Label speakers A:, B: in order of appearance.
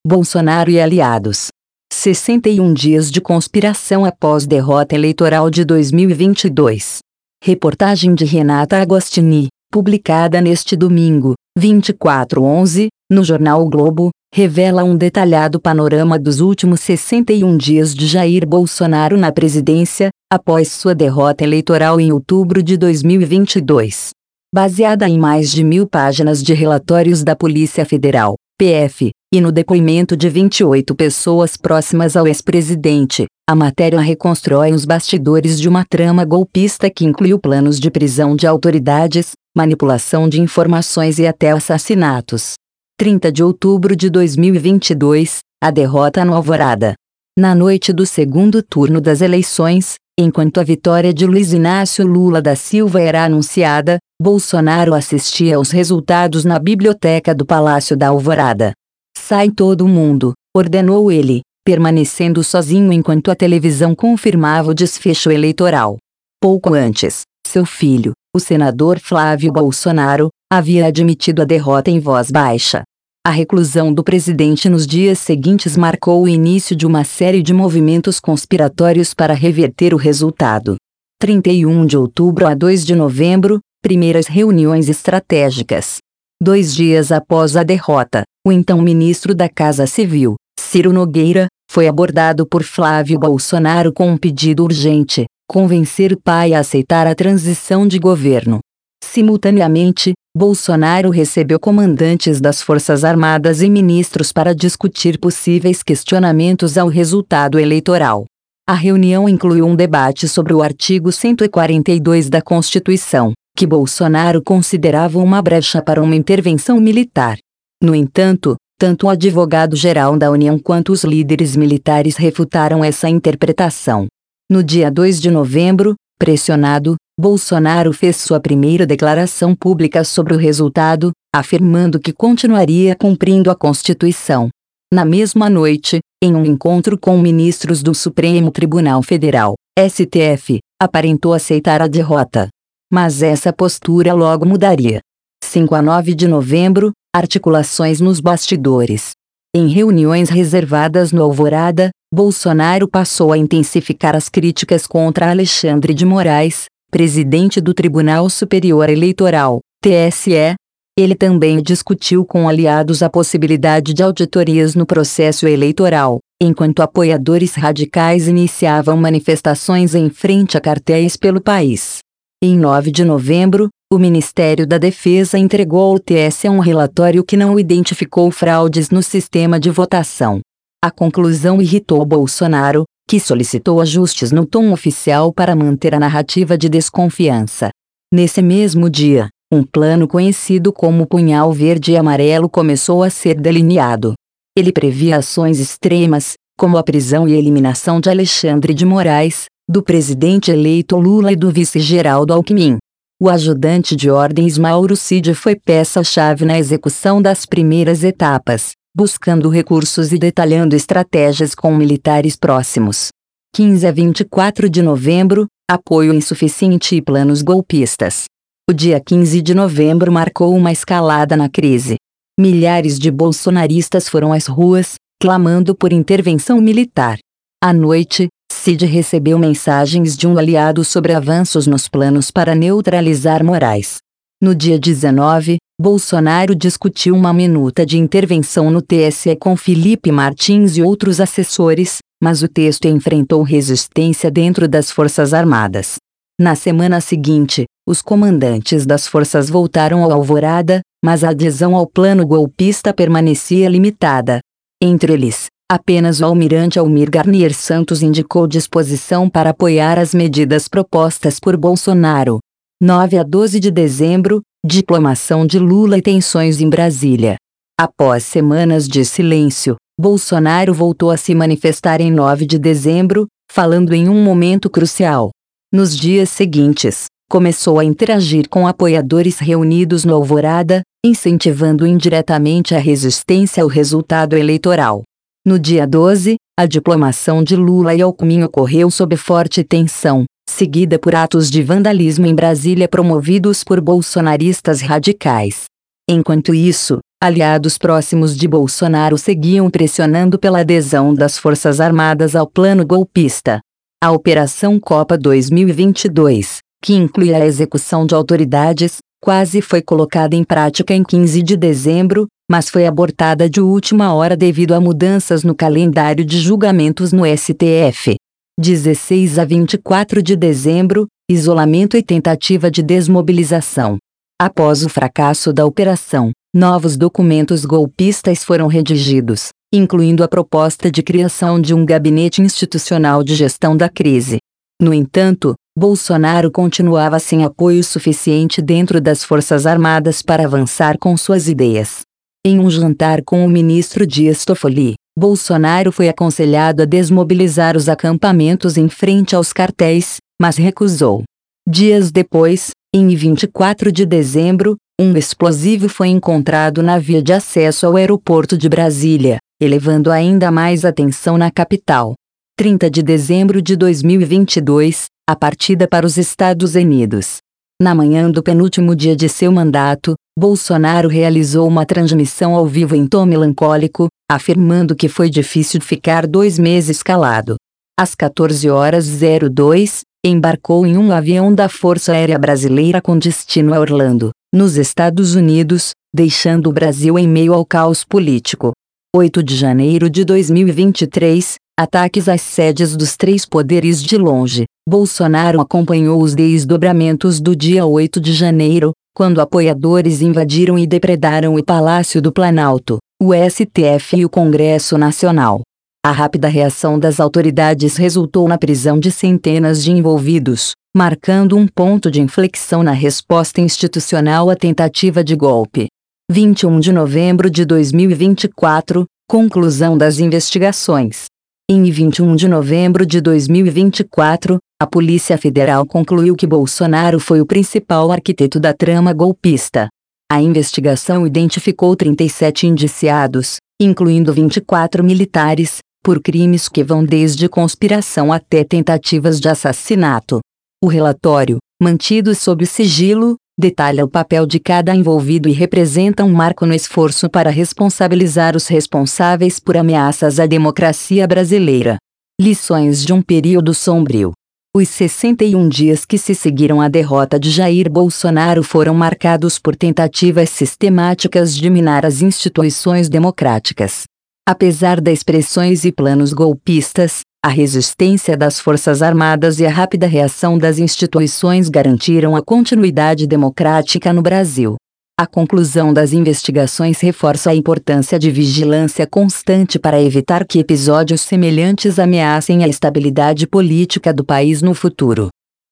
A: Bolsonaro e aliados. 61 dias de conspiração após derrota eleitoral de 2022. Reportagem de Renata Agostini, publicada neste domingo, 24/11, no jornal O Globo, revela um detalhado panorama dos últimos 61 dias de Jair Bolsonaro na presidência, após sua derrota eleitoral em outubro de 2022. Baseada em mais de 1.000 páginas de relatórios da Polícia Federal, PF, e no depoimento de 28 pessoas próximas ao ex-presidente, a matéria reconstrói os bastidores de uma trama golpista que incluiu planos de prisão de autoridades, manipulação de informações e até assassinatos. 30 de outubro de 2022, a derrota no Alvorada. Na noite do segundo turno das eleições, enquanto a vitória de Luiz Inácio Lula da Silva era anunciada, Bolsonaro assistia aos resultados na biblioteca do Palácio da Alvorada. "Sai todo mundo", ordenou ele, permanecendo sozinho enquanto a televisão confirmava o desfecho eleitoral. Pouco antes, seu filho, o senador Flávio Bolsonaro, havia admitido a derrota em voz baixa. A reclusão do presidente nos dias seguintes marcou o início de uma série de movimentos conspiratórios para reverter o resultado. 31 de outubro a 2 de novembro, primeiras reuniões estratégicas. 2 dias após a derrota, o então ministro da Casa Civil, Ciro Nogueira, foi abordado por Flávio Bolsonaro com um pedido urgente: convencer o pai a aceitar a transição de governo. Simultaneamente, Bolsonaro recebeu comandantes das Forças Armadas e ministros para discutir possíveis questionamentos ao resultado eleitoral. A reunião incluiu um debate sobre o artigo 142 da Constituição, que Bolsonaro considerava uma brecha para uma intervenção militar. No entanto, tanto o advogado-geral da União quanto os líderes militares refutaram essa interpretação. No dia 2 de novembro, pressionado, Bolsonaro fez sua primeira declaração pública sobre o resultado, afirmando que continuaria cumprindo a Constituição. Na mesma noite, em um encontro com ministros do Supremo Tribunal Federal, STF, aparentou aceitar a derrota. Mas essa postura logo mudaria. 5 a 9 de novembro, articulações nos bastidores. Em reuniões reservadas no Alvorada, Bolsonaro passou a intensificar as críticas contra Alexandre de Moraes, presidente do Tribunal Superior Eleitoral, TSE. Ele também discutiu com aliados a possibilidade de auditorias no processo eleitoral, enquanto apoiadores radicais iniciavam manifestações em frente a quartéis pelo país. Em 9 de novembro, o Ministério da Defesa entregou ao TSE um relatório que não identificou fraudes no sistema de votação. A conclusão irritou Bolsonaro, que solicitou ajustes no tom oficial para manter a narrativa de desconfiança. Nesse mesmo dia, um plano conhecido como Punhal Verde e Amarelo começou a ser delineado. Ele previa ações extremas, como a prisão e eliminação de Alexandre de Moraes, do presidente eleito Lula e do vice Geraldo Alckmin. O ajudante de ordens Mauro Cid foi peça-chave na execução das primeiras etapas, buscando recursos e detalhando estratégias com militares próximos. 15 a 24 de novembro, apoio insuficiente e planos golpistas. O dia 15 de novembro marcou uma escalada na crise. Milhares de bolsonaristas foram às ruas, clamando por intervenção militar. À noite, Cid recebeu mensagens de um aliado sobre avanços nos planos para neutralizar Moraes. No dia 19, Bolsonaro discutiu uma minuta de intervenção no TSE com Felipe Martins e outros assessores, mas o texto enfrentou resistência dentro das Forças Armadas. Na semana seguinte, os comandantes das forças voltaram ao Alvorada, mas a adesão ao plano golpista permanecia limitada. Entre eles, apenas o almirante Almir Garnier Santos indicou disposição para apoiar as medidas propostas por Bolsonaro. 9 a 12 de dezembro, diplomação de Lula e tensões em Brasília. Após semanas de silêncio, Bolsonaro voltou a se manifestar em 9 de dezembro, falando em um momento crucial. Nos dias seguintes, começou a interagir com apoiadores reunidos no Alvorada, incentivando indiretamente a resistência ao resultado eleitoral. No dia 12, a diplomação de Lula e Alckmin ocorreu sob forte tensão, seguida por atos de vandalismo em Brasília promovidos por bolsonaristas radicais. Enquanto isso, aliados próximos de Bolsonaro seguiam pressionando pela adesão das Forças Armadas ao plano golpista. A Operação Copa 2022, que inclui a execução de autoridades, quase foi colocada em prática em 15 de dezembro, mas foi abortada de última hora devido a mudanças no calendário de julgamentos no STF. 16 a 24 de dezembro, isolamento e tentativa de desmobilização. Após o fracasso da operação, novos documentos golpistas foram redigidos, incluindo a proposta de criação de um gabinete institucional de gestão da crise. No entanto, Bolsonaro continuava sem apoio suficiente dentro das Forças Armadas para avançar com suas ideias. Em um jantar com o ministro Dias Toffoli, Bolsonaro foi aconselhado a desmobilizar os acampamentos em frente aos quartéis, mas recusou. Dias depois, em 24 de dezembro, um explosivo foi encontrado na via de acesso ao aeroporto de Brasília, elevando ainda mais a tensão na capital. 30 de dezembro de 2022, a partida para os Estados Unidos. Na manhã do penúltimo dia de seu mandato, Bolsonaro realizou uma transmissão ao vivo em tom melancólico, afirmando que foi difícil ficar 2 meses calado. Às 14h02, embarcou em um avião da Força Aérea Brasileira com destino a Orlando, nos Estados Unidos, deixando o Brasil em meio ao caos político. 8 de janeiro de 2023, ataques às sedes dos 3 poderes de longe. Bolsonaro acompanhou os desdobramentos do dia 8 de janeiro, quando apoiadores invadiram e depredaram o Palácio do Planalto, o STF e o Congresso Nacional. A rápida reação das autoridades resultou na prisão de centenas de envolvidos, marcando um ponto de inflexão na resposta institucional à tentativa de golpe. 21 de novembro de 2024, conclusão das investigações. Em 21 de novembro de 2024, a Polícia Federal concluiu que Bolsonaro foi o principal arquiteto da trama golpista. A investigação identificou 37 indiciados, incluindo 24 militares, por crimes que vão desde conspiração até tentativas de assassinato. O relatório, mantido sob sigilo, detalha o papel de cada envolvido e representa um marco no esforço para responsabilizar os responsáveis por ameaças à democracia brasileira. Lições de um período sombrio. Os 61 dias que se seguiram à derrota de Jair Bolsonaro foram marcados por tentativas sistemáticas de minar as instituições democráticas. Apesar das pressões e planos golpistas, a resistência das Forças Armadas e a rápida reação das instituições garantiram a continuidade democrática no Brasil. A conclusão das investigações reforça a importância de vigilância constante para evitar que episódios semelhantes ameacem a estabilidade política do país no futuro.